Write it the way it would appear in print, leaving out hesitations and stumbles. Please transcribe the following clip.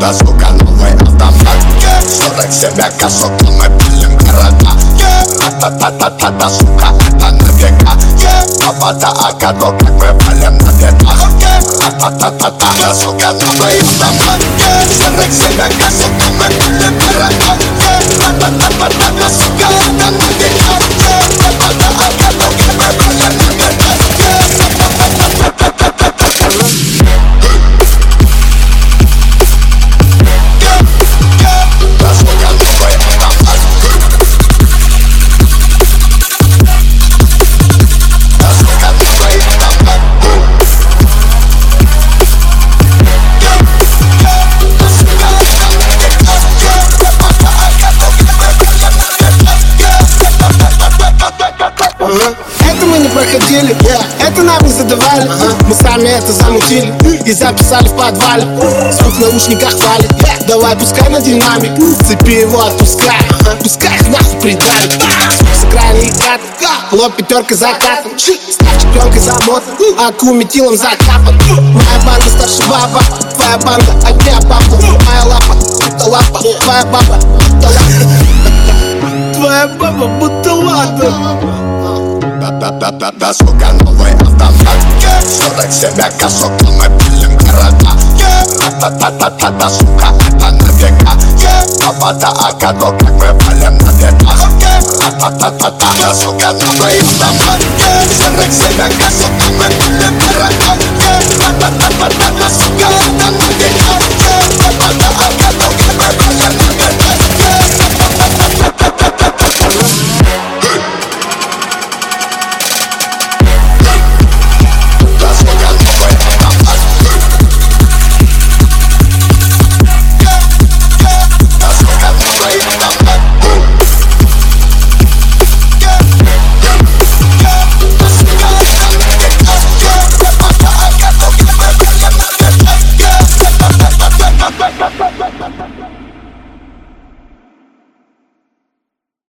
та-та-та-та, сука, новый автомат. 47 косок, мы пилим города. Та-та-та-та-та, сука, это на века. Папа-то акадо, как мы валим на ветах. Та-та-та-та-та, сука, новый автомат. 47 косок, мы пилим города. Та-та-та-та-та, сука, это на века. Папа-то акадо, как мы валим на ветах. Это мы не проходили, это нам не задавали. Мы сами это замутили и записали в подвале. Звук в наушниках валит, давай пускай на динамик. Цепи его отпускай, пускай их нахуй придавит. Звук с экрана и кат, лоб пятеркой закатан. Ставчик пленкой замотан, аку метилом закапан. Моя банда старше баба, твоя банда огня папа. Моя лапа, будто лапа, твоя баба, будто лапа. Твоя баба будто лапа. Та-та-та-та-та, сука, новый автомат. 47 косок, мы пилим города. Та-та-та-та-та, сука, это на века. Папа-то акадо, как мы валим на ветах. Та-та-та-та-та, сука, новый автомат. 47 косок, мы пилим города.